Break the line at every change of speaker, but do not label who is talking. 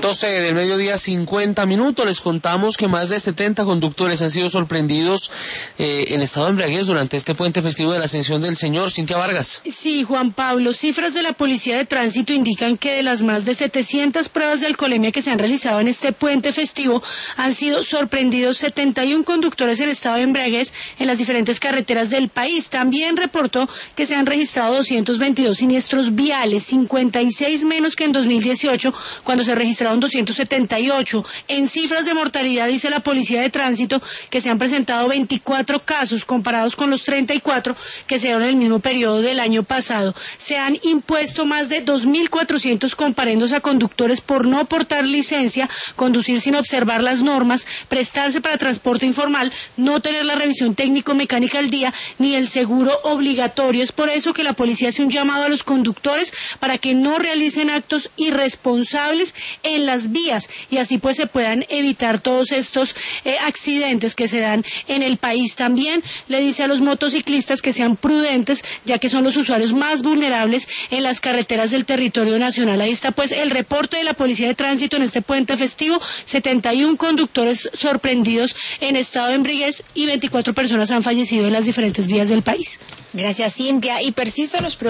12 del mediodía, 50 minutos. Les contamos que más de 70 conductores han sido sorprendidos en estado de embriaguez durante este puente festivo de la Ascensión del Señor. Cintia Vargas.
Sí, Juan Pablo, cifras de la Policía de Tránsito indican que de las más de 700 pruebas de alcoholemia que se han realizado en este puente festivo, han sido sorprendidos 71 conductores en estado de embriaguez en las diferentes carreteras del país. También reportó que se han registrado 222 siniestros viales, 56 menos que en 2018, cuando se registraron 278. En cifras de mortalidad, dice la Policía de Tránsito que se han presentado 24 casos comparados con los 34 que se dieron en el mismo periodo del año pasado. Se han impuesto más de 2.400 comparendos a conductores por no portar licencia, conducir sin observar las normas, prestarse para transporte informal, no tener la revisión técnico-mecánica al día, ni el seguro obligatorio. Es por eso que la policía hace un llamado a los conductores para que no realicen actos irresponsables en las vías y así pues se puedan evitar todos estos accidentes que se dan en el país. También le dice a los motociclistas que sean prudentes, ya que son los usuarios más vulnerables en las carreteras del territorio nacional. Ahí está pues el reporte de la Policía de Tránsito en este puente festivo: 71 conductores sorprendidos en estado de embriaguez y 24 personas han fallecido en las diferentes vías del país.
Gracias, Cintia. Y persisten los